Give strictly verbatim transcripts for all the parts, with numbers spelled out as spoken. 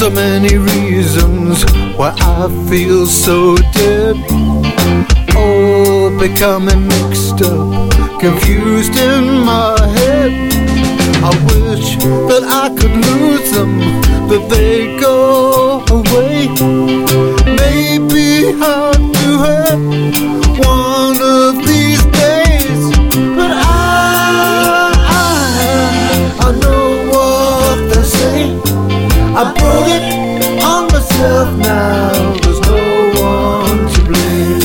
So many reasons why I feel so dead. All becoming mixed up, confused in my head. I wish that I could lose them, that they go away. Maybe I'll do it one of these days. But I, I, I know what they say. I brought it on myself now, there's no one to blame.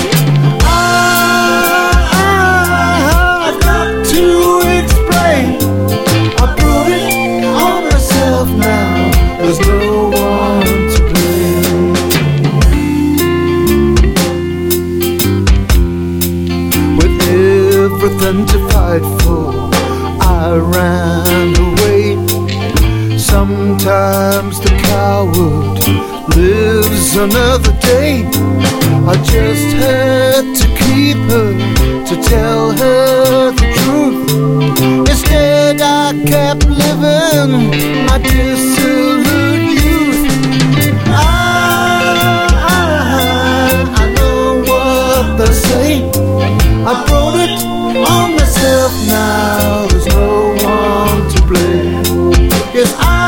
I, I, I've got to explain. I brought it on myself now, there's no one to blame. With everything to fight for, I ran away. Sometimes the coward lives another day. I just had to keep her, to tell her the truth. Instead I kept living my dissolute youth. I, I, I know what they say. I brought it on myself now, there's no one to blame. Yes, I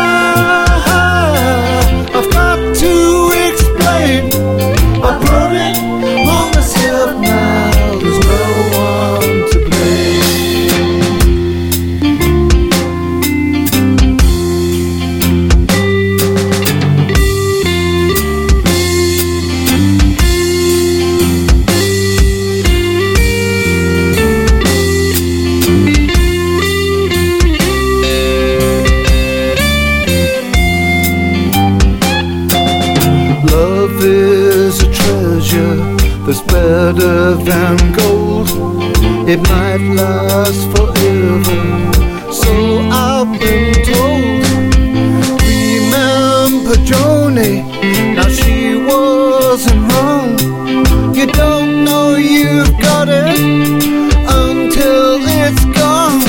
is a treasure that's better than gold. It might last forever, so I've been told. Remember Joni, now she wasn't wrong. You don't know you've got it until it's gone.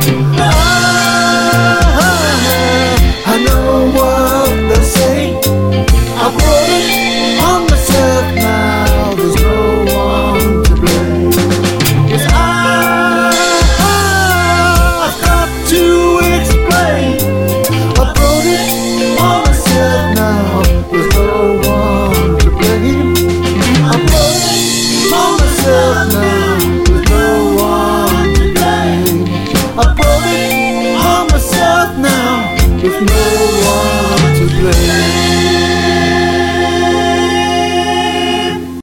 I, I know what they say. I brought it on myself now, there's no one to blame. Yes, I, I, I've got to explain. I brought it on myself now, there's no one to blame. I brought it on myself now, there's no one to blame. I brought it on myself now, there's no one to blame.